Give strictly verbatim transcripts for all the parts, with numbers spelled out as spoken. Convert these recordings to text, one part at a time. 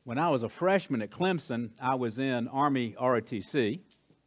When I was a freshman at Clemson, I was in Army R O T C,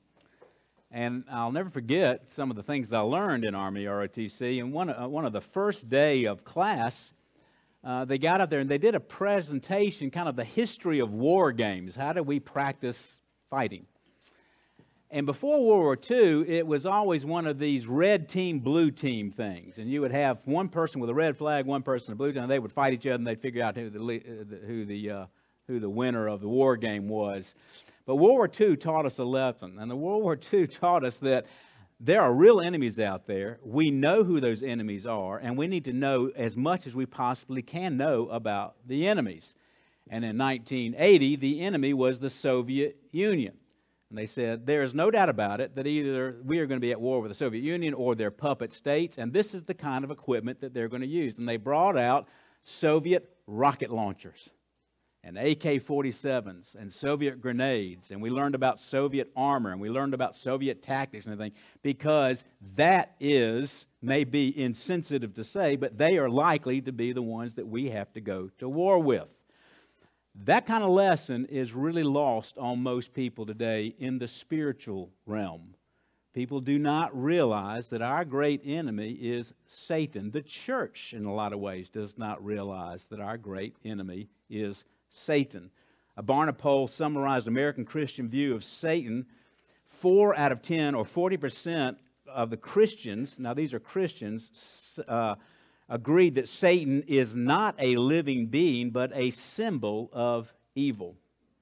and I'll never forget some of the things I learned in Army R O T C. And one, uh, one of the first day of class, uh, they got up there and they did a presentation, kind of the history of war games. How do we practice fighting? And before World War Two, it was always one of these red team, blue team things. And you would have one person with a red flag, one person with a blue team, and they would fight each other, and they'd figure out who the, uh, who the uh, who the winner of the war game was. But World War Two taught us a lesson, and the World War Two taught us that there are real enemies out there. We know who those enemies are, and we need to know as much as we possibly can know about the enemies. And in nineteen eighty, the enemy was the Soviet Union. And they said, there is no doubt about it that either we are going to be at war with the Soviet Union or their puppet states, and this is the kind of equipment that they're going to use. And they brought out Soviet rocket launchers and A K forty-sevens and Soviet grenades, and we learned about Soviet armor, and we learned about Soviet tactics and everything, because that is, may be insensitive to say, but they are likely to be the ones that we have to go to war with. That kind of lesson is really lost on most people today in the spiritual realm. People do not realize that our great enemy is Satan. The church, in a lot of ways, does not realize that our great enemy is Satan. A Barna poll summarized American Christian view of Satan. Four out of ten, or forty percent of the Christians, now these are Christians, uh, agreed that Satan is not a living being, but a symbol of evil.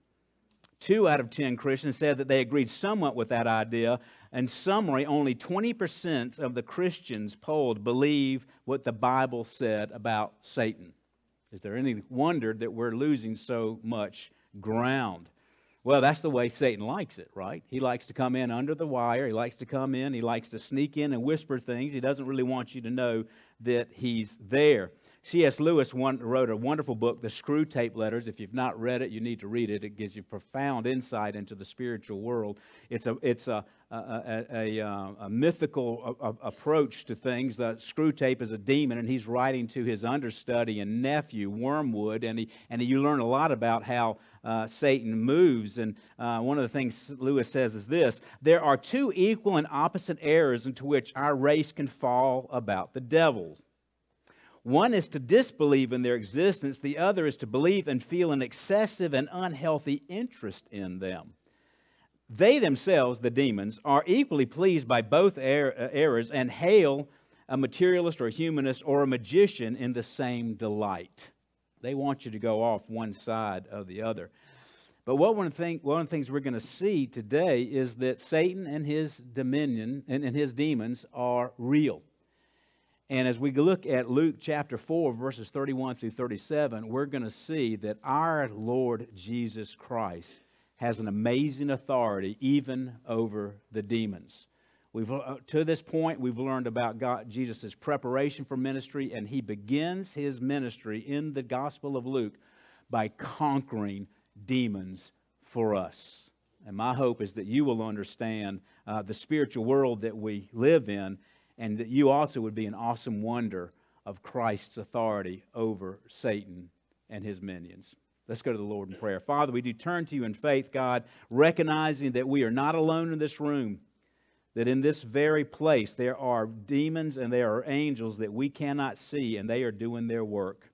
Two out of ten Christians said that they agreed somewhat with that idea. In summary, only twenty percent of the Christians polled believe what the Bible said about Satan. Is there any wonder that we're losing so much ground? Well, that's the way Satan likes it, right? He likes to come in under the wire. He likes to come in. He likes to sneak in and whisper things. He doesn't really want you to know that he's there. C S Lewis one, wrote a wonderful book, The Screwtape Letters. If you've not read it, you need to read it. It gives you profound insight into the spiritual world. It's a it's a a, a, a, a mythical a, a approach to things. The Screwtape is a demon, and he's writing to his understudy and nephew Wormwood, and he and he, you learn a lot about how uh, Satan moves. And uh, one of the things Lewis says is this: there are two equal and opposite errors into which our race can fall about the devils. One is to disbelieve in their existence. The other is to believe and feel an excessive and unhealthy interest in them. They themselves, the demons, are equally pleased by both er- errors and hail a materialist or a humanist or a magician in the same delight. They want you to go off one side or the other. But what one, thing, one of the things we're going to see today is that Satan and his dominion and, and his demons are real. And as we look at Luke chapter four, verses thirty-one through thirty-seven, we're going to see that our Lord Jesus Christ has an amazing authority even over the demons. We've, uh, to this point, we've learned about God, Jesus' preparation for ministry, and he begins his ministry in the Gospel of Luke by conquering demons for us. And my hope is that you will understand uh, the spiritual world that we live in, and that you also would be an awesome wonder of Christ's authority over Satan and his minions. Let's go to the Lord in prayer. Father, we do turn to you in faith, God, recognizing that we are not alone in this room, that in this very place there are demons and there are angels that we cannot see, and they are doing their work.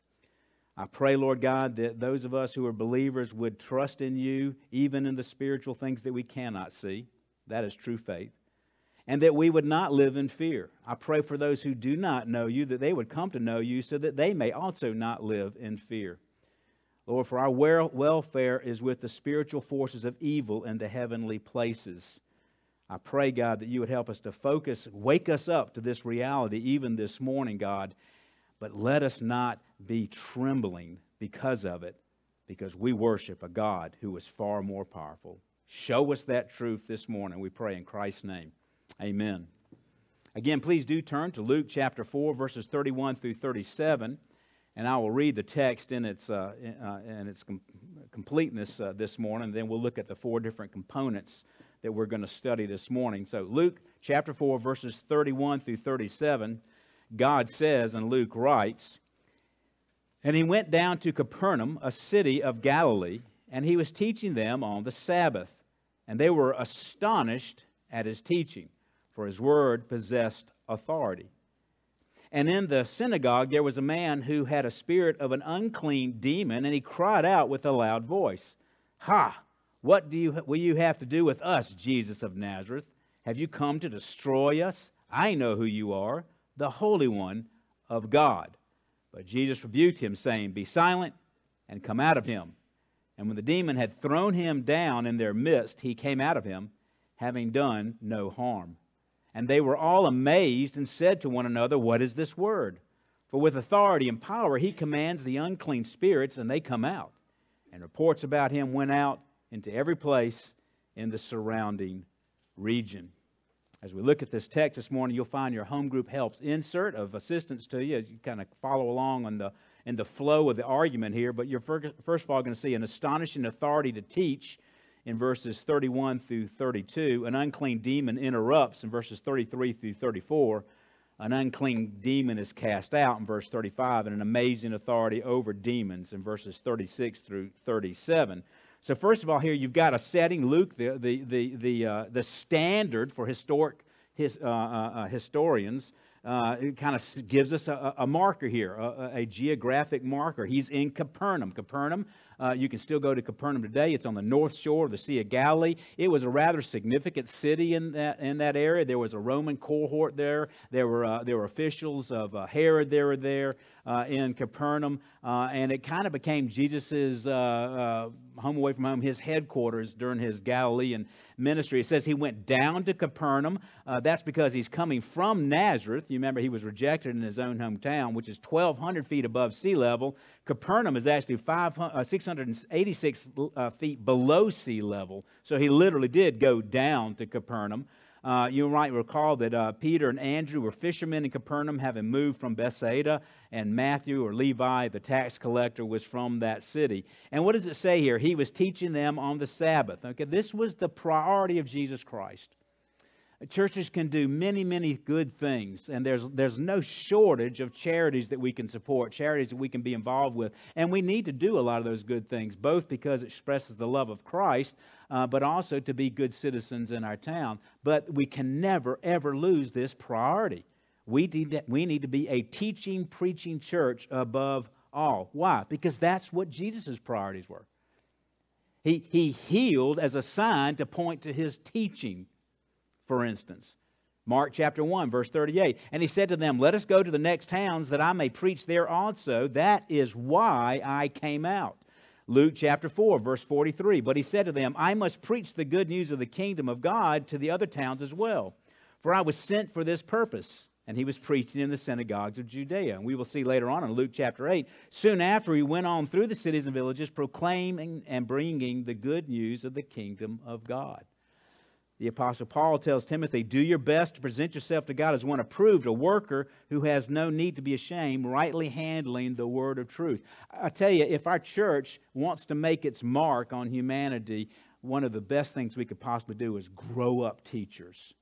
I pray, Lord God, that those of us who are believers would trust in you, even in the spiritual things that we cannot see. That is true faith. And that we would not live in fear. I pray for those who do not know you, that they would come to know you so that they may also not live in fear. Lord, for our welfare is with the spiritual forces of evil in the heavenly places. I pray, God, that you would help us to focus, wake us up to this reality even this morning, God. But let us not be trembling because of it, because we worship a God who is far more powerful. Show us that truth this morning, we pray in Christ's name. Amen. Again, please do turn to Luke chapter four, verses thirty-one through thirty-seven, and I will read the text in its uh, uh, in its com- completeness uh, this morning. Then we'll look at the four different components that we're going to study this morning. So Luke chapter four, verses thirty-one through thirty-seven, God says, and Luke writes, "And he went down to Capernaum, a city of Galilee, and he was teaching them on the Sabbath. And they were astonished at his teaching, for his word possessed authority. And in the synagogue there was a man who had a spirit of an unclean demon, and he cried out with a loud voice, "Ha! What do you will you have to do with us, Jesus of Nazareth? Have you come to destroy us? I know who you are, the Holy One of God." But Jesus rebuked him, saying, "Be silent and come out of him." And when the demon had thrown him down in their midst, he came out of him, having done no harm. And they were all amazed and said to one another, "What is this word? For with authority and power he commands the unclean spirits, and they come out." And reports about him went out into every place in the surrounding region. As we look at this text this morning, you'll find your home group helps insert of assistance to you as you kind of follow along on the in the flow of the argument here. But you're first of all going to see an astonishing authority to teach in verses thirty-one through thirty-two. An unclean demon interrupts in verses thirty-three through thirty-four. An unclean demon is cast out in verse thirty-five, and an amazing authority over demons in verses thirty-six through thirty-seven. So first of all, here you've got a setting. Luke, the the the the, uh, the standard for historic his, uh, uh, historians, uh, it kind of gives us a, a marker here, a, a geographic marker. He's in Capernaum. Capernaum, uh, you can still go to Capernaum today. It's on the north shore of the Sea of Galilee. It was a rather significant city in that in that area. There was a Roman cohort there. There were uh, there were officials of uh, Herod. They were there uh, in Capernaum, uh, and it kind of became Jesus's uh, uh, home away from home, his headquarters during his Galilean ministry. It says he went down to Capernaum. Uh, that's because he's coming from Nazareth. You remember he was rejected in his own hometown, which is twelve hundred feet above sea level. Capernaum is actually six hundred eighty-six uh, feet below sea level. So he literally did go down to Capernaum. Uh, you might recall that uh, Peter and Andrew were fishermen in Capernaum, having moved from Bethsaida, and Matthew or Levi, the tax collector, was from that city. And what does it say here? He was teaching them on the Sabbath. Okay, this was the priority of Jesus Christ. Churches can do many, many good things, and there's there's no shortage of charities that we can support, charities that we can be involved with. And we need to do a lot of those good things, both because it expresses the love of Christ, uh, but also to be good citizens in our town. But we can never, ever lose this priority. We need to, we need to be a teaching, preaching church above all. Why? Because that's what Jesus' priorities were. He, he healed as a sign to point to his teaching. For instance, Mark chapter one, verse thirty-eight. And he said to them, "Let us go to the next towns that I may preach there also. That is why I came out." Luke chapter four, verse forty-three. But he said to them, "I must preach the good news of the kingdom of God to the other towns as well. For I was sent for this purpose." And he was preaching in the synagogues of Judea. And we will see later on in Luke chapter eight. Soon after, he went on through the cities and villages, proclaiming and bringing the good news of the kingdom of God. The Apostle Paul tells Timothy, "Do your best to present yourself to God as one approved, a worker who has no need to be ashamed, rightly handling the word of truth." I tell you, if our church wants to make its mark on humanity, one of the best things we could possibly do is grow up teachers.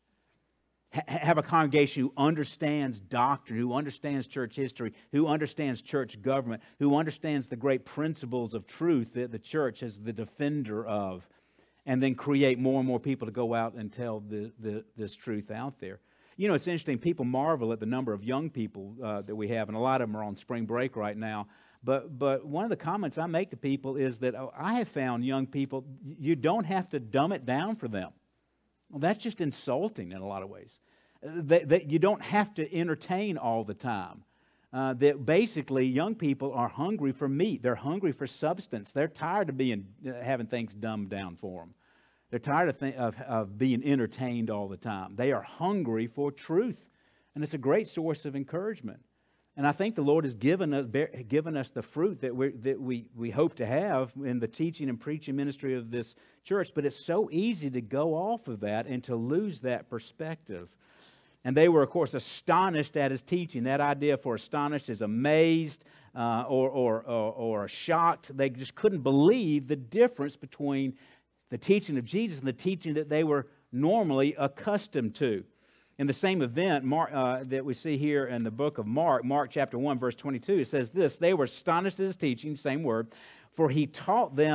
H- have a congregation who understands doctrine, who understands church history, who understands church government, who understands the great principles of truth that the church is the defender of. And then create more and more people to go out and tell the, the, this truth out there. You know, it's interesting. People marvel at the number of young people uh, that we have, and a lot of them are on spring break right now. But but one of the comments I make to people is that oh, I have found young people, you don't have to dumb it down for them. Well, that's just insulting in a lot of ways. That, that you don't have to entertain all the time. Uh, that basically young people are hungry for meat. They're hungry for substance. They're tired of being uh, having things dumbed down for them. They're tired of, th- of, of being entertained all the time. They are hungry for truth. And it's a great source of encouragement. And I think the Lord has given us, given us the fruit that, we that we, we hope to have in the teaching and preaching ministry of this church. But it's so easy to go off of that and to lose that perspective. And they were, of course, astonished at his teaching. That idea for astonished is amazed uh, or, or, or, or shocked. They just couldn't believe the difference between the teaching of Jesus and the teaching that they were normally accustomed to. In the same event Mark, uh, that we see here in the book of Mark, Mark chapter one, verse twenty-two, it says this, "They were astonished at his teaching," same word, "for he taught them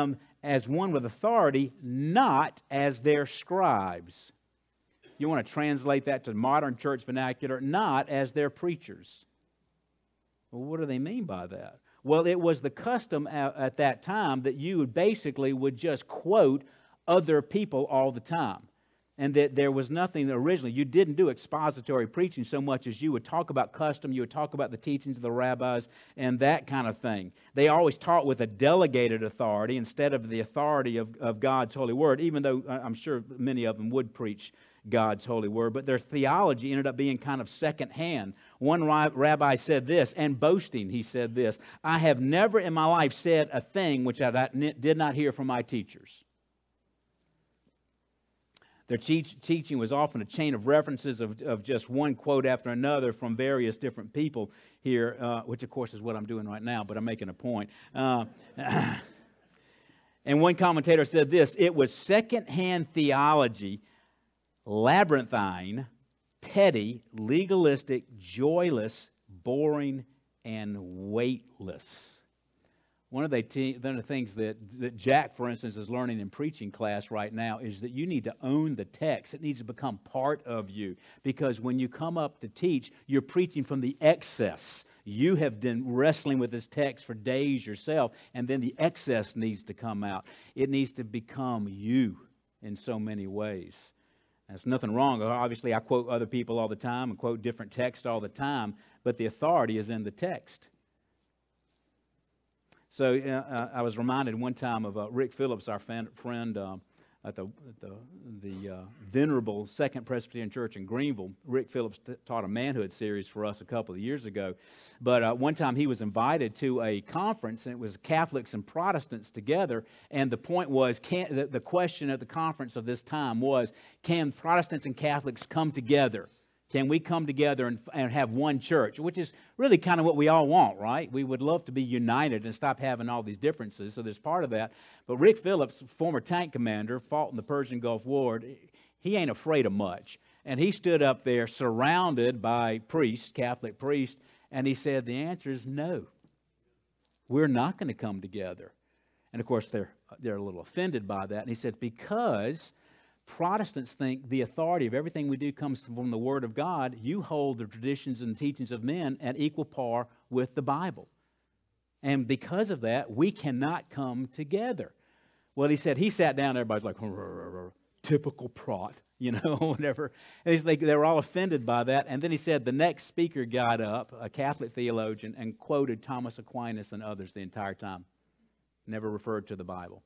as one with authority, not as their scribes. You want to translate that to modern church vernacular, not as their preachers. Well, what do they mean by that? Well, it was the custom at, at that time that you would basically would just quote other people all the time. And that there was nothing originally. You didn't do expository preaching so much as you would talk about custom, you would talk about the teachings of the rabbis and that kind of thing. They always taught with a delegated authority instead of the authority of, of God's holy word, even though I'm sure many of them would preach God's holy word, but their theology ended up being kind of secondhand. One rabbi said this, and boasting, he said this, "I have never in my life said a thing which I did not hear from my teachers." Their teach, teaching was often a chain of references of, of just one quote after another from various different people here, uh, which of course is what I'm doing right now, but I'm making a point. Uh, and one commentator said this, "It was secondhand theology, labyrinthine, petty, legalistic, joyless, boring, and weightless." One of the, te- one of the things that, that Jack, for instance, is learning in preaching class right now is that you need to own the text. It needs to become part of you. Because when you come up to teach, you're preaching from the excess. You have been wrestling with this text for days yourself, and then the excess needs to come out. It needs to become you in so many ways. There's nothing wrong. Obviously, I quote other people all the time and quote different texts all the time, but the authority is in the text. So uh, I was reminded one time of uh, Rick Phillips, our fan, friend uh, at the, at the, the uh, venerable Second Presbyterian Church in Greenville. Rick Phillips t- taught a manhood series for us a couple of years ago. But uh, one time he was invited to a conference, and it was Catholics and Protestants together. And the point was, can, the, the question at the conference of this time was, can Protestants and Catholics come together? Can we come together and, and have one church? Which is really kind of what we all want, right? We would love to be united and stop having all these differences, so there's part of that. But Rick Phillips, former tank commander, fought in the Persian Gulf War, he ain't afraid of much. And he stood up there surrounded by priests, Catholic priests, and he said the answer is no. We're not going to come together. And of course, they're, they're a little offended by that. And he said, because Protestants think the authority of everything we do comes from the Word of God, you hold the traditions and teachings of men at equal par with the Bible. And because of that, we cannot come together. Well, he said, he sat down, everybody's like, typical Prot, you know, whatever. And he's like, they were all offended by that. And then he said the next speaker got up, a Catholic theologian, and quoted Thomas Aquinas and others the entire time. Never referred to the Bible.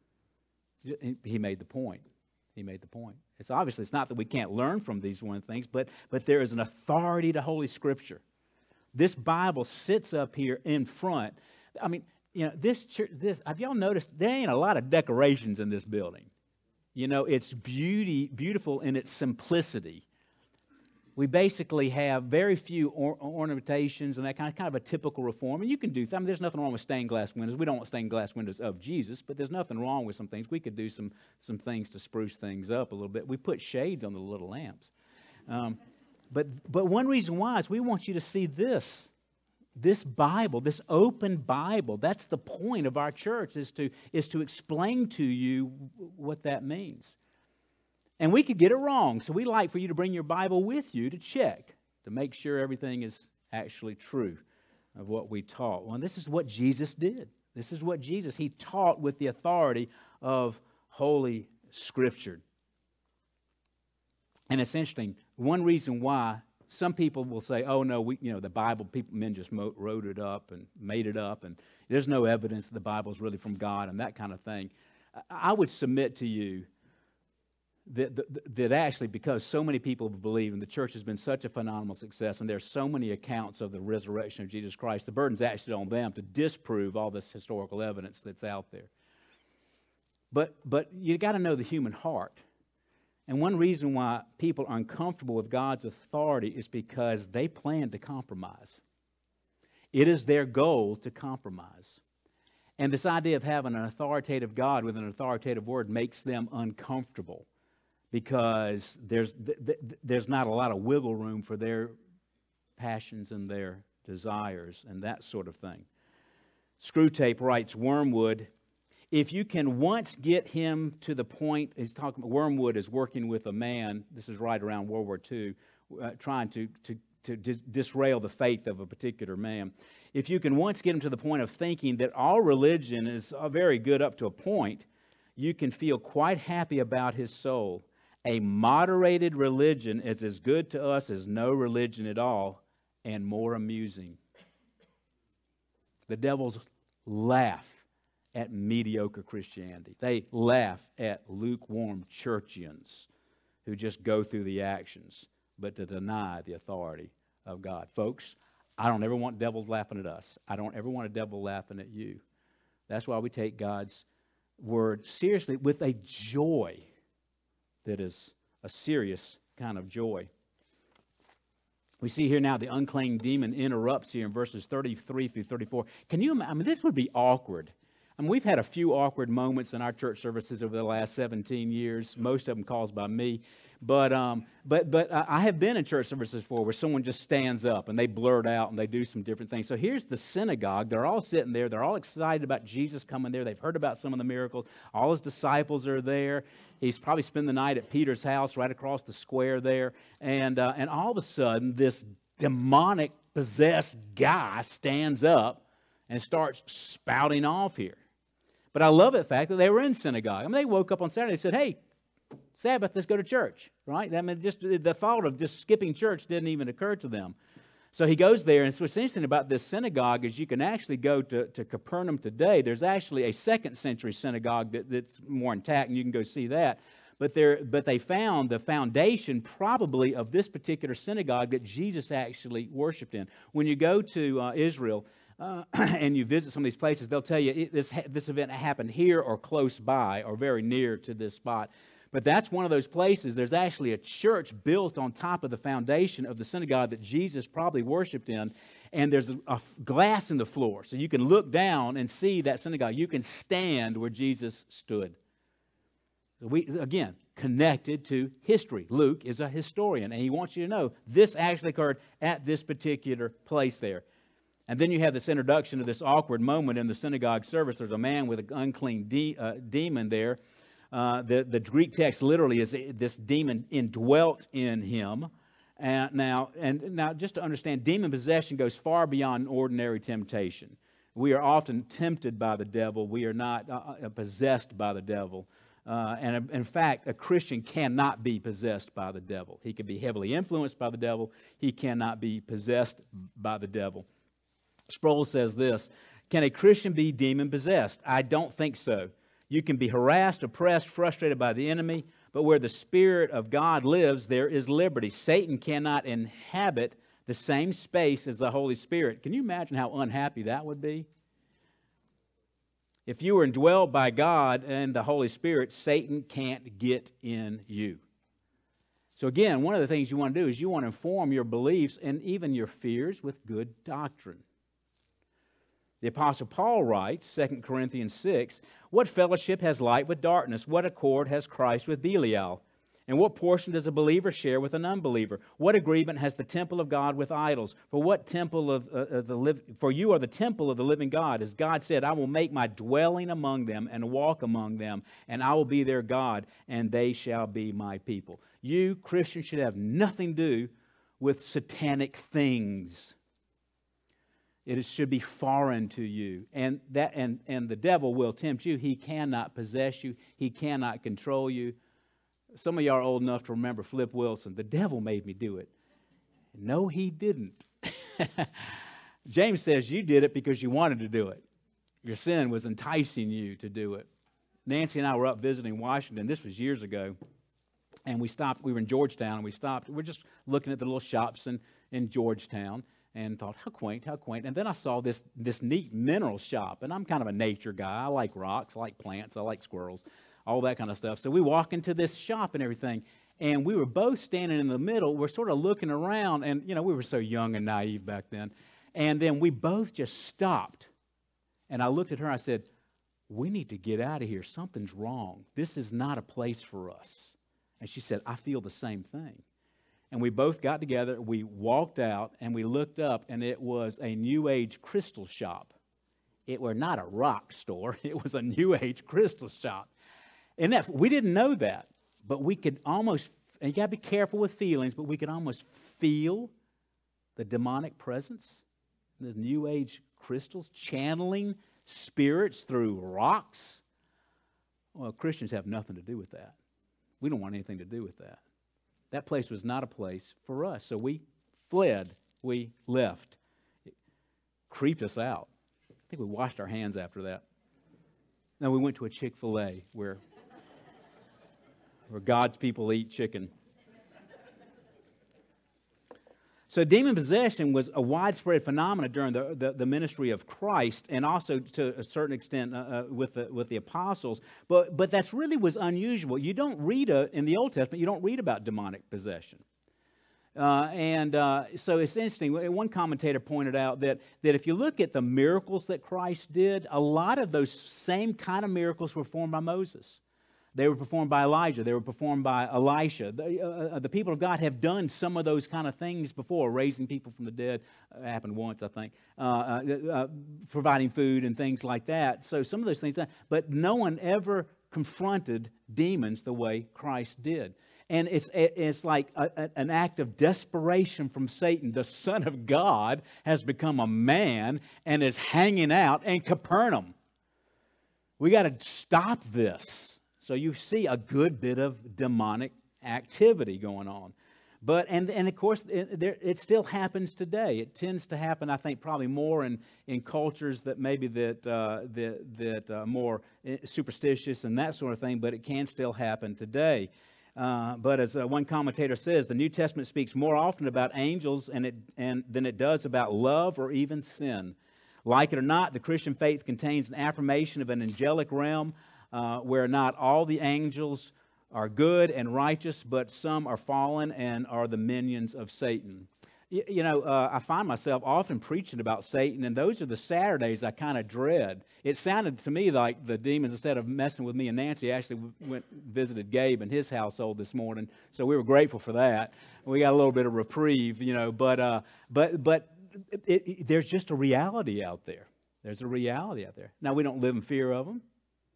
He made the point. He made the point. It's obviously, it's not that we can't learn from these one things, but, but there is an authority to Holy Scripture. This Bible sits up here in front. I mean, you know, this church, this, have y'all noticed there ain't a lot of decorations in this building? You know, it's beauty, beautiful in its simplicity. We basically have very few or, ornamentations and that kind of, kind of a typical reform. And you can do, I mean, there's nothing wrong with stained glass windows. We don't want stained glass windows of Jesus, but there's nothing wrong with some things. We could do some, some things to spruce things up a little bit. We put shades on the little lamps. Um, but, but one reason why is we want you to see this, this Bible, this open Bible. That's the point of our church, is to, is to explain to you what that means. And we could get it wrong, so we like for you to bring your Bible with you to check, to make sure everything is actually true of what we taught. Well, this is what Jesus did. This is what Jesus, he taught with the authority of Holy Scripture. And it's interesting, one reason why some people will say, oh no, we, you know, the Bible, people, men just mo- wrote it up and made it up, and there's no evidence that the Bible is really from God and that kind of thing. I would submit to you That, that, that actually, because so many people believe, and the church has been such a phenomenal success, and there's so many accounts of the resurrection of Jesus Christ, the burden's actually on them to disprove all this historical evidence that's out there. But, but you got to know the human heart. And one reason why people are uncomfortable with God's authority is because they plan to compromise. It is their goal to compromise. And this idea of having an authoritative God with an authoritative word makes them uncomfortable, because there's th- th- there's not a lot of wiggle room for their passions and their desires and that sort of thing. Screwtape writes, Wormwood, If you can once get him to the point, he's talking, Wormwood is working with a man, this is right around World War Two, uh, trying to, to, to dis- disrail the faith of a particular man. If you can once get him to the point of thinking that all religion is uh, very good up to a point, you can feel quite happy about his soul. A moderated religion is as good to us as no religion at all, and more amusing. The devils laugh at mediocre Christianity. They laugh at lukewarm churchians who just go through the actions, but to deny the authority of God. Folks, I don't ever want devils laughing at us. I don't ever want a devil laughing at you. That's why we take God's word seriously with a joy that is a serious kind of joy. We see here now the unclean demon interrupts here in verses thirty-three through thirty-four. Can you imagine? I mean, this would be awkward. I mean, we've had a few awkward moments in our church services over the last seventeen years, most of them caused by me. But um, but but I have been in church services before where someone just stands up and they blurt out and they do some different things. So here's the synagogue. They're all sitting there. They're all excited about Jesus coming there. They've heard about some of the miracles. All his disciples are there. He's probably spent the night at Peter's house right across the square there. And uh, and all of a sudden, this demonic possessed guy stands up and starts spouting off here. But I love the fact that they were in synagogue. I mean, they woke up on Saturday and said, hey, Sabbath, let's go to church, right? I mean, just the thought of just skipping church didn't even occur to them. So he goes there, and what's interesting about this synagogue is you can actually go to, to Capernaum today. There's actually a second century synagogue that, that's more intact, and you can go see that. But, there, but they found the foundation probably of this particular synagogue that Jesus actually worshiped in. When you go to uh, Israel, Uh, and you visit some of these places, they'll tell you it, this, this event happened here or close by or very near to this spot. But that's one of those places. There's actually a church built on top of the foundation of the synagogue that Jesus probably worshiped in. And there's a, a glass in the floor. So you can look down and see that synagogue. You can stand where Jesus stood. We, again, connected to history. Luke is a historian, and he wants you to know this actually occurred at this particular place there. And then you have this introduction of this awkward moment in the synagogue service. There's a man with an unclean de- uh, demon there. Uh, the, the Greek text literally is this demon indwelt in him. And now, and now, just to understand, demon possession goes far beyond ordinary temptation. We are often tempted by the devil. We are not uh, possessed by the devil. Uh, and in fact, a Christian cannot be possessed by the devil. He can be heavily influenced by the devil. He cannot be possessed by the devil. Sproul says this, can a Christian be demon-possessed? I don't think so. You can be harassed, oppressed, frustrated by the enemy, but where the Spirit of God lives, there is liberty. Satan cannot inhabit the same space as the Holy Spirit. Can you imagine how unhappy that would be? If you were indwelled by God and the Holy Spirit, Satan can't get in you. So again, one of the things you want to do is you want to inform your beliefs and even your fears with good doctrine. The Apostle Paul writes, Second Corinthians six, what fellowship has light with darkness? What accord has Christ with Belial? And what portion does a believer share with an unbeliever? What agreement has the temple of God with idols? For what temple of, uh, of the liv- For you are the temple of the living God. As God said, I will make my dwelling among them and walk among them, and I will be their God, and they shall be my people. You, Christians, should have nothing to do with satanic things. It should be foreign to you. And that and, and the devil will tempt you. He cannot possess you. He cannot control you. Some of you are old enough to remember Flip Wilson. The devil made me do it. No, he didn't. James says you did it because you wanted to do it. Your sin was enticing you to do it. Nancy and I were up visiting Washington. This was years ago. And we stopped. We were in Georgetown, and we stopped. We were just looking at the little shops in, in Georgetown. And thought, how quaint, how quaint. And then I saw this, this neat mineral shop. And I'm kind of a nature guy. I like rocks, I like plants, I like squirrels, all that kind of stuff. So we walk into this shop and everything. And we were both standing in the middle. We're sort of looking around. And, you know, we were so young and naive back then. And then we both just stopped. And I looked at her and I said, we need to get out of here. Something's wrong. This is not a place for us. And she said, I feel the same thing. And we both got together, we walked out, and we looked up, and it was a New Age crystal shop. it were not a rock store. It was a New Age crystal shop. And that, we didn't know that, but we could almost, and you got to be careful with feelings, but we could almost feel the demonic presence in the New Age crystals, channeling spirits through rocks. Well, Christians have nothing to do with that. We don't want anything to do with that. That place was not a place for us, so we fled. We left. It creeped us out. I think we washed our hands after that. Then we went to a Chick-fil-A where, where God's people eat chicken. So demon possession was a widespread phenomenon during the, the, the ministry of Christ, and also to a certain extent uh, uh, with, the, with the apostles. But, but that's really was unusual. You don't read a, in the Old Testament, you don't read about demonic possession. Uh, and uh, so it's interesting. One commentator pointed out that, that if you look at the miracles that Christ did, a lot of those same kind of miracles were performed by Moses. They were performed by Elijah. They were performed by Elisha. The, uh, the people of God have done some of those kind of things before, raising people from the dead. Uh, happened once, I think. Uh, uh, uh, providing food and things like that. So some of those things. But no one ever confronted demons the way Christ did. And it's, it's like a, a, an act of desperation from Satan. The Son of God has become a man and is hanging out in Capernaum. We got to stop this. So you see a good bit of demonic activity going on. But, and, and of course, it, there, it still happens today. It tends to happen, I think, probably more in, in cultures that maybe that, uh, that, that uh, more superstitious and that sort of thing, but it can still happen today. Uh, but as uh, one commentator says, the New Testament speaks more often about angels and it, and, than it does about love or even sin. Like it or not, the Christian faith contains an affirmation of an angelic realm, Uh, where not all the angels are good and righteous, but some are fallen and are the minions of Satan. You, you know, uh, I find myself often preaching about Satan, and those are the Saturdays I kind of dread. It sounded to me like the demons, instead of messing with me and Nancy, actually went visited Gabe and his household this morning, so we were grateful for that. We got a little bit of reprieve, you know, but uh, but but it, it, there's just a reality out there. There's a reality out there. Now, we don't live in fear of them.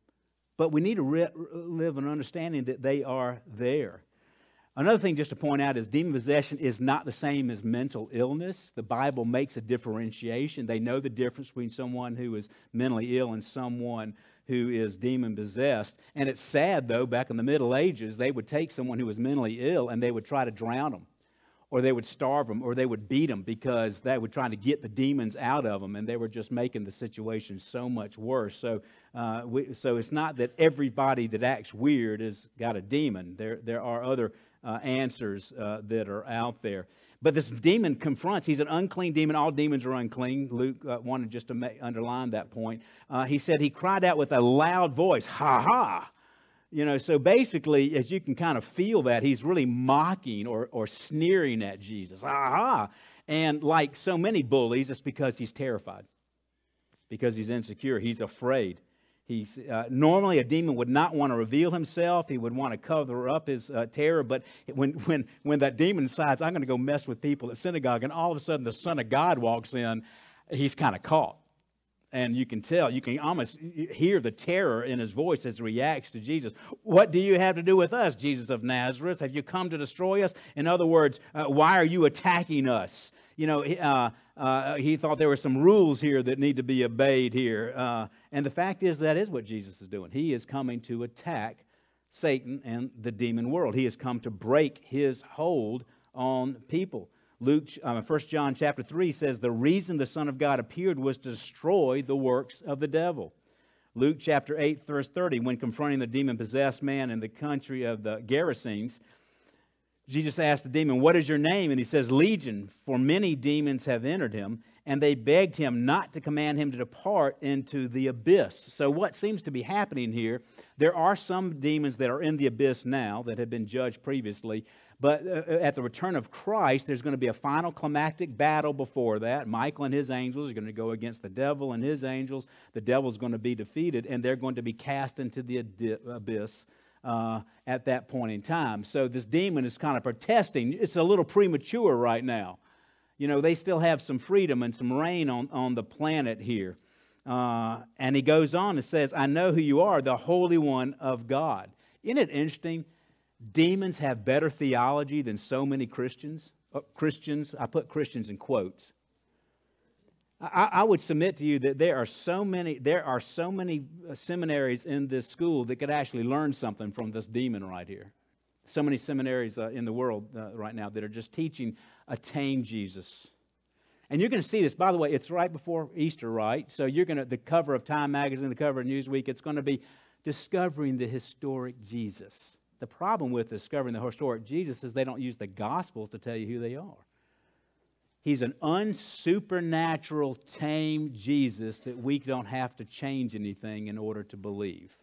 But we need to re- live an understanding that they are there. Another thing just to point out is demon possession is not the same as mental illness. The Bible makes a differentiation. They know the difference between someone who is mentally ill and someone who is demon possessed. And it's sad, though, back in the Middle Ages, they would take someone who was mentally ill and they would try to drown them, or they would starve them, or they would beat them because they were trying to get the demons out of them, and they were just making the situation so much worse. So, uh, we, so it's not that everybody that acts weird has got a demon. There, there are other uh, answers uh, that are out there. But this demon confronts. He's an unclean demon. All demons are unclean. Luke uh, wanted just to make, underline that point. Uh, he said he cried out with a loud voice, "Ha ha!" You know, so basically, as you can kind of feel that, he's really mocking or, or sneering at Jesus. Aha! And like so many bullies, it's because he's terrified. Because he's insecure. He's afraid. He's uh, normally a demon would not want to reveal himself. He would want to cover up his uh, terror. But when, when, when that demon decides, I'm going to go mess with people at synagogue, and all of a sudden the Son of God walks in, he's kind of caught. And you can tell, you can almost hear the terror in his voice as he reacts to Jesus. What do you have to do with us, Jesus of Nazareth? Have you come to destroy us? In other words, uh, why are you attacking us? You know, uh, uh, he thought there were some rules here that need to be obeyed here. Uh, and the fact is, that is what Jesus is doing. He is coming to attack Satan and the demon world. He has come to break his hold on people. Luke, uh, First John chapter three says the reason the Son of God appeared was to destroy the works of the devil. Luke chapter eight, verse thirty, when confronting the demon-possessed man in the country of the Gerasenes, Jesus asked the demon, "What is your name?" And he says, "Legion, for many demons have entered him." And they begged him not to command him to depart into the abyss. So what seems to be happening here, there are some demons that are in the abyss now that have been judged previously. But at the return of Christ, there's going to be a final climactic battle before that. Michael and his angels are going to go against the devil and his angels. The devil's going to be defeated, and they're going to be cast into the abyss uh, at that point in time. So this demon is kind of protesting. It's a little premature right now. You know, they still have some freedom and some reign on, on the planet here. Uh, and he goes on and says, I know who you are, the Holy One of God. Isn't it interesting? Demons have better theology than so many Christians. Uh, Christians, I put Christians in quotes. I, I would submit to you that there are so many, there are so many seminaries in this school that could actually learn something from this demon right here. So many seminaries uh, in the world uh, right now that are just teaching a tame Jesus. And you're going to see this, by the way, it's right before Easter, right? So you're going to, the cover of Time Magazine, the cover of Newsweek, it's going to be discovering the historic Jesus. The problem with discovering the historic Jesus is they don't use the Gospels to tell you who they are. He's an unsupernatural, tame Jesus that we don't have to change anything in order to believe.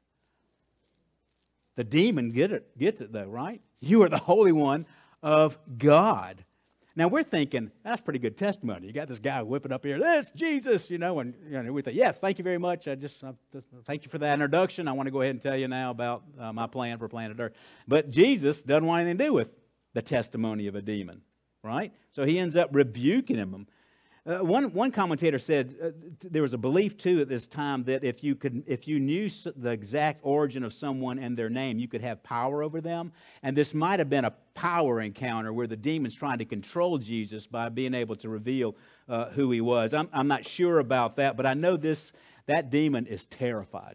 The demon get it, gets it though, right? You are the Holy One of God. Now we're thinking, that's pretty good testimony. You got this guy whipping up here, this Jesus, you know, and you know, we think, yes, thank you very much. I just, I just thank you for that introduction. I want to go ahead and tell you now about uh, my plan for planet Earth. But Jesus doesn't want anything to do with the testimony of a demon, right? So he ends up rebuking him. Uh, one one commentator said uh, there was a belief too at this time that if you could, if you knew the exact origin of someone and their name, you could have power over them. And this might have been a power encounter where the demon's trying to control Jesus by being able to reveal uh, who he was. I'm I'm not sure about that, but I know this: that demon is terrified.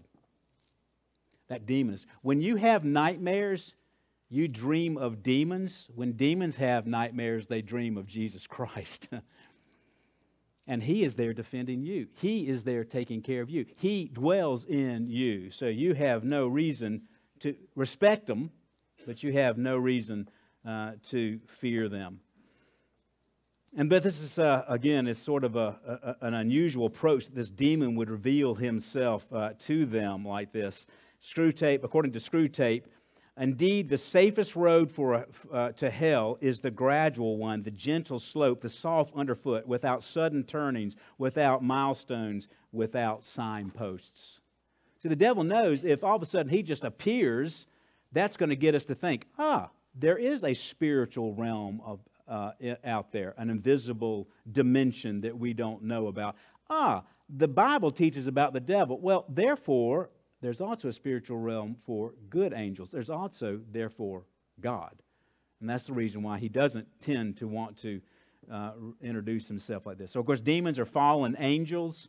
That demon is. When you have nightmares, you dream of demons. When demons have nightmares, they dream of Jesus Christ. And He is there defending you. He is there taking care of you. He dwells in you. So you have no reason to respect them, but you have no reason uh, to fear them. And but this is, uh, again, is sort of a, a, an unusual approach that this demon would reveal himself uh, to them like this. Screwtape, according to Screwtape, indeed, the safest road for uh, to hell is the gradual one, the gentle slope, the soft underfoot, without sudden turnings, without milestones, without signposts. See, the devil knows if all of a sudden he just appears, that's going to get us to think, ah, there is a spiritual realm of, uh, out there, an invisible dimension that we don't know about. Ah, the Bible teaches about the devil. Well, therefore, there's also a spiritual realm for good angels. There's also, therefore, God. And that's the reason why he doesn't tend to want to uh, introduce himself like this. So, of course, demons are fallen angels.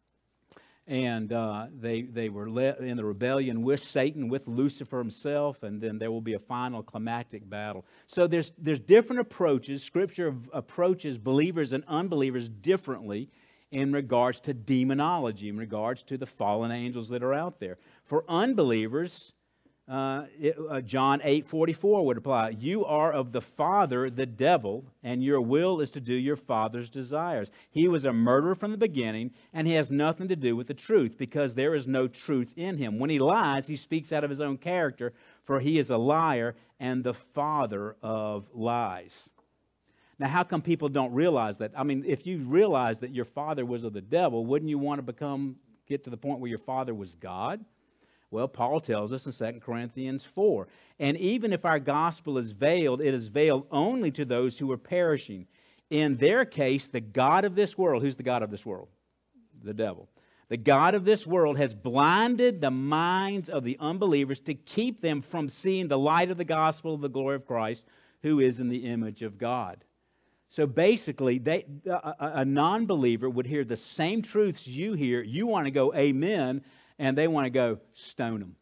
And uh, they, they were let in the rebellion with Satan, with Lucifer himself. And then there will be a final climactic battle. So there's, there's different approaches. Scripture approaches believers and unbelievers differently in regards to demonology, in regards to the fallen angels that are out there. For unbelievers, uh, it, uh, John eight forty-four would apply. You are of the father, the devil, and your will is to do your father's desires. He was a murderer from the beginning, and he has nothing to do with the truth, because there is no truth in him. When he lies, he speaks out of his own character, for he is a liar and the father of lies. Now, how come people don't realize that? I mean, if you realize that your father was of the devil, wouldn't you want to become, get to the point where your father was God? Well, Paul tells us in Second Corinthians four. And even if our gospel is veiled, it is veiled only to those who are perishing. In their case, the God of this world, who's the God of this world? The devil. The God of this world has blinded the minds of the unbelievers to keep them from seeing the light of the gospel of the glory of Christ, who is in the image of God. So basically, they, a, a non-believer would hear the same truths you hear. You want to go, amen, and they want to go, stone them.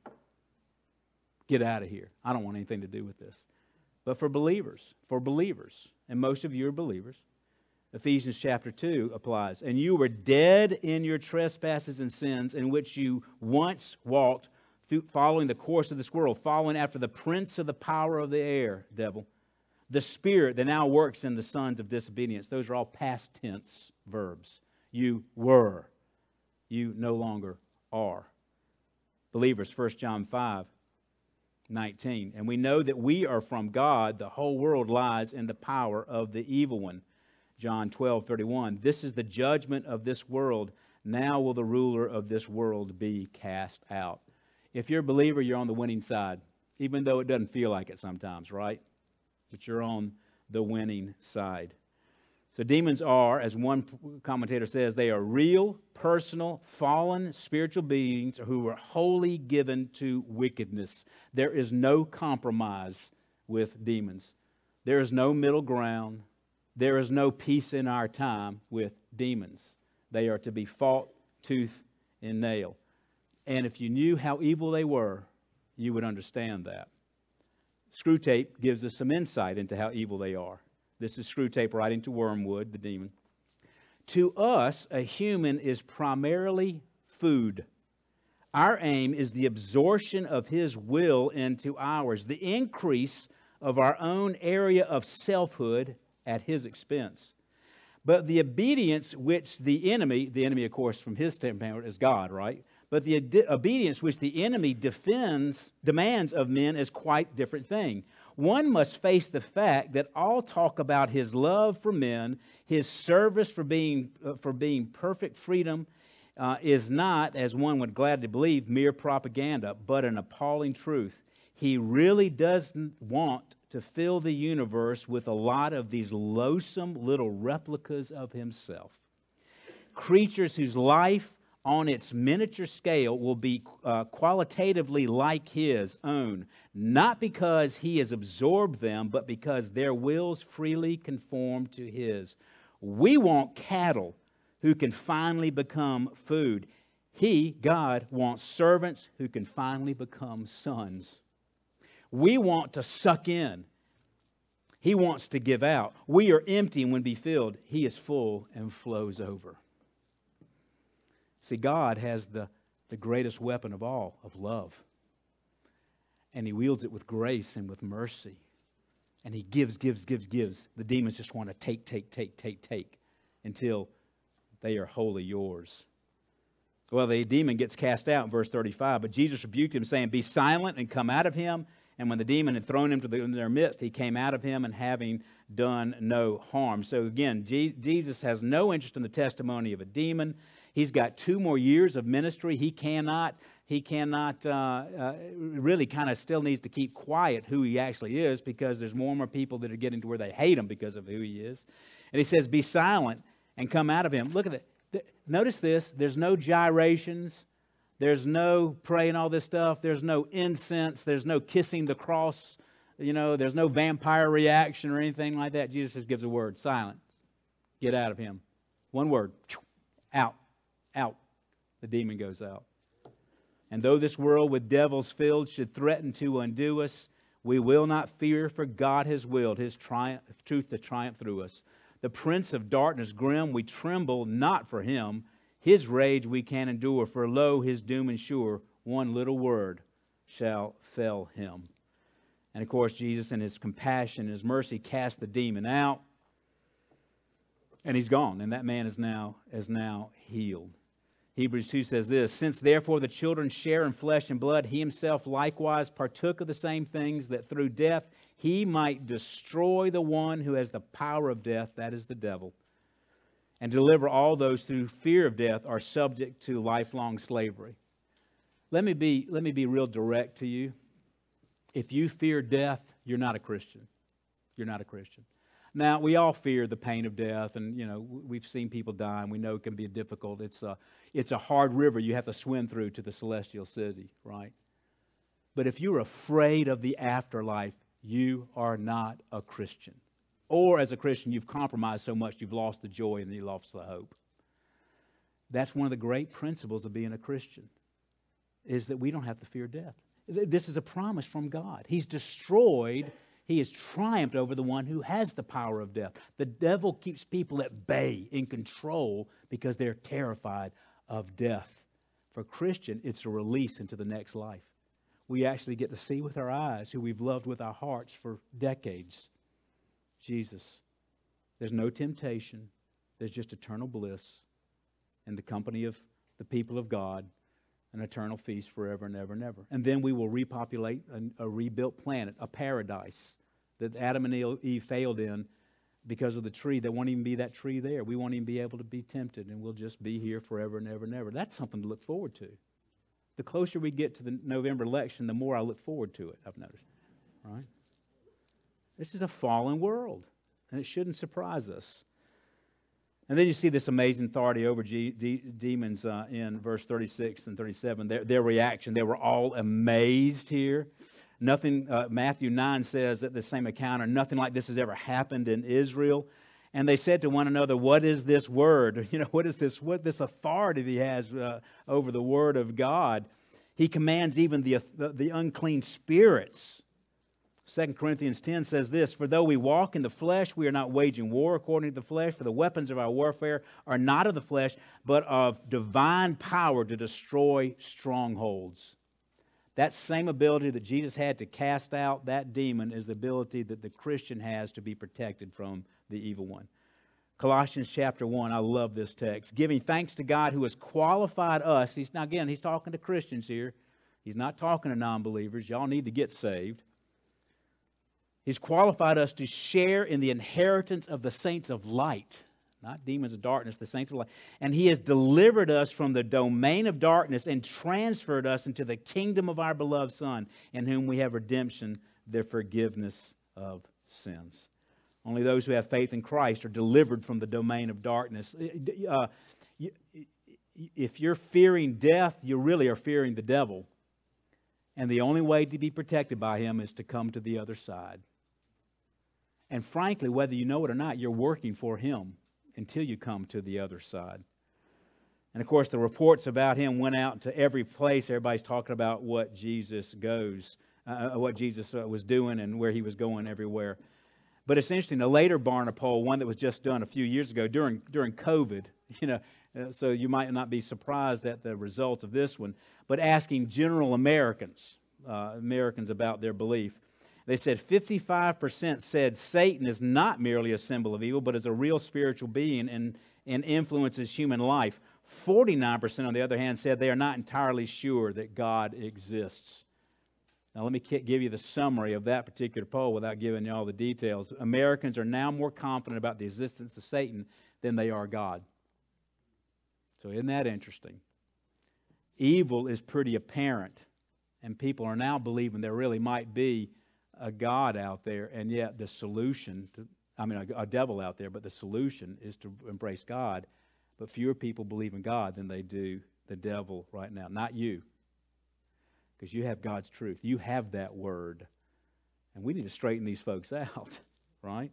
Get out of here. I don't want anything to do with this. But for believers, for believers, and most of you are believers, Ephesians chapter two applies. And you were dead in your trespasses and sins in which you once walked, through, following the course of this world, following after the prince of the power of the air, devil, the spirit that now works in the sons of disobedience. Those are all past tense verbs. You were. You no longer are. Believers, First John five nineteen. And we know that we are from God. The whole world lies in the power of the evil one. John twelve thirty-one. This is the judgment of this world. Now will the ruler of this world be cast out. If you're a believer, you're on the winning side, even though it doesn't feel like it sometimes, right? But you're on the winning side. So demons are, as one commentator says, they are real, personal, fallen spiritual beings who are wholly given to wickedness. There is no compromise with demons. There is no middle ground. There is no peace in our time with demons. They are to be fought tooth and nail. And if you knew how evil they were, you would understand that. Screwtape gives us some insight into how evil they are. This is Screwtape writing to Wormwood, the demon. To us, a human is primarily food. Our aim is the absorption of his will into ours, the increase of our own area of selfhood at his expense. But the obedience which the enemy, the enemy, of course, from his standpoint is God, right? But the ad- obedience which the enemy defends, demands of men is quite different thing. One must face the fact that all talk about his love for men, his service for being, uh, for being perfect freedom, uh, is not, as one would gladly believe, mere propaganda, but an appalling truth. He really doesn't want to fill the universe with a lot of these loathsome little replicas of himself. Creatures whose life on its miniature scale will be uh, qualitatively like his own, not because he has absorbed them, but because their wills freely conform to his. We want cattle who can finally become food. He, God, wants servants who can finally become sons. We want to suck in. He wants to give out. We are empty and when be filled. He is full and flows over. See, God has the, the greatest weapon of all, of love. And He wields it with grace and with mercy. And He gives, gives, gives, gives. The demons just want to take, take, take, take, take until they are wholly yours. Well, the demon gets cast out in verse thirty-five, but Jesus rebuked him, saying, "Be silent and come out of him." And when the demon had thrown him to the, in their midst, he came out of him and having done no harm. So again, G- Jesus has no interest in the testimony of a demon. He's got two more years of ministry. He cannot, he cannot uh, uh, really kind of still needs to keep quiet who he actually is, because there's more and more people that are getting to where they hate him because of who he is. And he says, "Be silent and come out of him." Look at it. Notice this. There's no gyrations. There's no praying all this stuff. There's no incense. There's no kissing the cross. You know, there's no vampire reaction or anything like that. Jesus just gives a word. Silent. Get out of him. One word. Out. Out. The demon goes out. And though this world with devils filled should threaten to undo us, we will not fear, for God has willed His triumph, truth to triumph through us. The prince of darkness grim, we tremble not for him. His rage we can endure, for lo, his doom is sure. One little word shall fell him. And of course, Jesus in His compassion and His mercy cast the demon out. And he's gone, and that man is now, is now healed. Hebrews two says this, "Since therefore the children share in flesh and blood, He Himself likewise partook of the same things, that through death He might destroy the one who has the power of death," that is the devil, "and deliver all those through fear of death are subject to lifelong slavery." Let me be, let me be real direct to you. If you fear death, you're not a Christian. You're not a Christian. Now, we all fear the pain of death, and, you know, we've seen people die, and we know it can be difficult. It's a, it's a hard river you have to swim through to the celestial city, right? But if you're afraid of the afterlife, you are not a Christian. Or as a Christian, you've compromised so much you've lost the joy and you lost the hope. That's one of the great principles of being a Christian, is that we don't have to fear death. This is a promise from God. He's destroyed, He has triumphed over the one who has the power of death. The devil keeps people at bay, in control, because they're terrified of death. For a Christian, it's a release into the next life. We actually get to see with our eyes who we've loved with our hearts for decades. Jesus. There's no temptation. There's just eternal bliss in the company of the people of God, an eternal feast forever and ever and ever. And then we will repopulate a, a rebuilt planet, a paradise that Adam and Eve failed in because of the tree. There won't even be that tree there. We won't even be able to be tempted, and we'll just be here forever and ever and ever. That's something to look forward to. The closer we get to the November election, the more I look forward to it, I've noticed. Right? This is a fallen world, and it shouldn't surprise us. And then you see this amazing authority over G- de- demons uh, in verse thirty-six and thirty-seven. Their, their reaction, they were all amazed here. Nothing, uh, Matthew nine says at the same encounter, nothing like this has ever happened in Israel. And they said to one another, what is this word? You know, what is this, what this authority that he has uh, over the word of God? He commands even the, the, the unclean spirits. Second Corinthians ten says this, for though we walk in the flesh, we are not waging war according to the flesh, for the weapons of our warfare are not of the flesh, but of divine power to destroy strongholds. That same ability that Jesus had to cast out that demon is the ability that the Christian has to be protected from the evil one. Colossians chapter one, I love this text. Giving thanks to God who has qualified us. He's, now again, he's talking to Christians here. He's not talking to non-believers. Y'all need to get saved. He's qualified us to share in the inheritance of the saints of light. Not demons of darkness, the saints of light. And He has delivered us from the domain of darkness and transferred us into the kingdom of our beloved Son, in whom we have redemption, the forgiveness of sins. Only those who have faith in Christ are delivered from the domain of darkness. Uh, if you're fearing death, you really are fearing the devil. And the only way to be protected by him is to come to the other side. And frankly, whether you know it or not, you're working for him until you come to the other side. And of course, the reports about him went out to every place. Everybody's talking about what Jesus goes, uh, what Jesus uh, was doing and where he was going everywhere. But it's interesting, a later Barna poll, one that was just done a few years ago during during COVID, you know, uh, so you might not be surprised at the results of this one, but asking general Americans, uh, Americans about their belief. They said fifty-five percent said Satan is not merely a symbol of evil, but is a real spiritual being and, and influences human life. forty-nine percent, on the other hand, said they are not entirely sure that God exists. Now, let me give you the summary of that particular poll without giving you all the details. Americans are now more confident about the existence of Satan than they are God. So isn't that interesting? Evil is pretty apparent, and people are now believing there really might be a God out there, and yet the solution, to, I mean a, a devil out there, but the solution is to embrace God. But fewer people believe in God than they do the devil right now. Not you. Because you have God's truth. You have that word. And we need to straighten these folks out, right?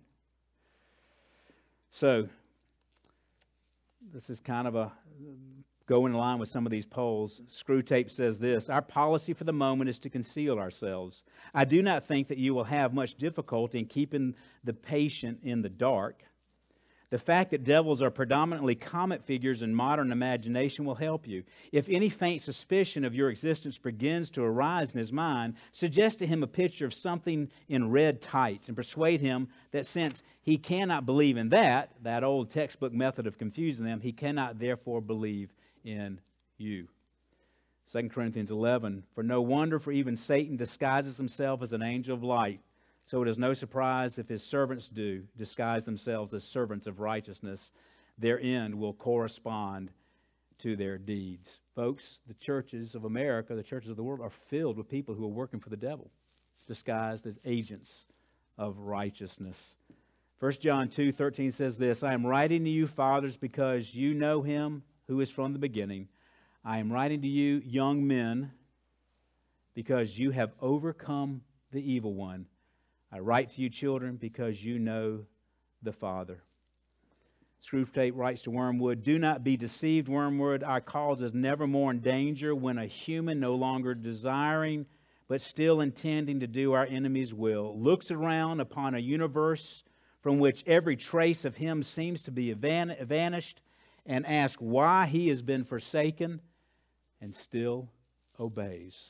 So, this is kind of a go in line with some of these polls. Screwtape says this, our policy for the moment is to conceal ourselves. I do not think that you will have much difficulty in keeping the patient in the dark. The fact that devils are predominantly comic figures in modern imagination will help you. If any faint suspicion of your existence begins to arise in his mind, suggest to him a picture of something in red tights and persuade him that since he cannot believe in that, that old textbook method of confusing them, he cannot therefore believe in you. Second Corinthians eleven, for no wonder, for even Satan disguises himself as an angel of light. So it is no surprise if his servants do disguise themselves as servants of righteousness. Their end will correspond to their deeds. Folks, the churches of America, the churches of the world, are filled with people who are working for the devil, disguised as agents of righteousness. First John two thirteen says this, I am writing to you, fathers, because you know him who is from the beginning. I am writing to you, young men, because you have overcome the evil one. I write to you, children, because you know the Father. Screwtape writes to Wormwood, do not be deceived, Wormwood. Our cause is never more in danger when a human, no longer desiring, but still intending to do our enemy's will, looks around upon a universe from which every trace of him seems to be van- vanished, and asks why he has been forsaken, and still obeys.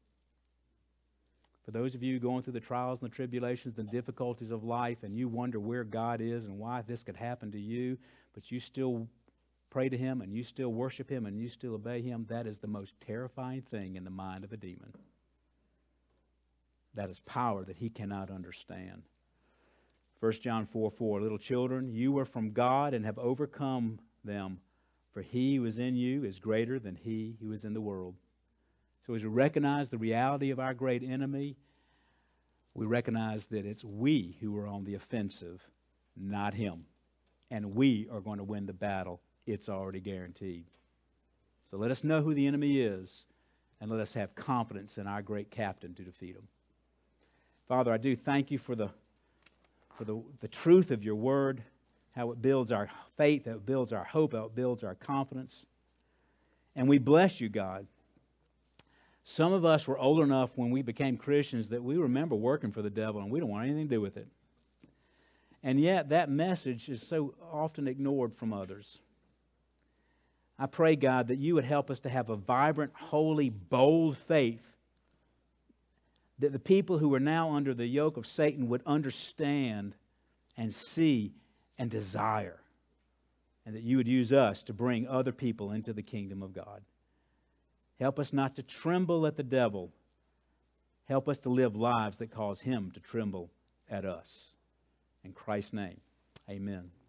For those of you going through the trials and the tribulations and the difficulties of life, and you wonder where God is and why this could happen to you, but you still pray to him and you still worship him and you still obey him, that is the most terrifying thing in the mind of a demon. That is power that he cannot understand. First John four four, little children, you are from God and have overcome them, for he who is in you is greater than he who is in the world. So as we recognize the reality of our great enemy, we recognize that it's we who are on the offensive, not him. and we are going to win the battle. It's already guaranteed. So let us know who the enemy is, and let us have confidence in our great captain to defeat him. Father, I do thank you for the, for the, the truth of your word, how it builds our faith, how it builds our hope, how it builds our confidence. And we bless you, God. Some of us were old enough when we became Christians that we remember working for the devil and we don't want anything to do with it. And yet that message is so often ignored from others. I pray, God, that you would help us to have a vibrant, holy, bold faith, that the people who are now under the yoke of Satan would understand and see and desire, and that you would use us to bring other people into the kingdom of God. Help us not to tremble at the devil. Help us to live lives that cause him to tremble at us. In Christ's name, amen.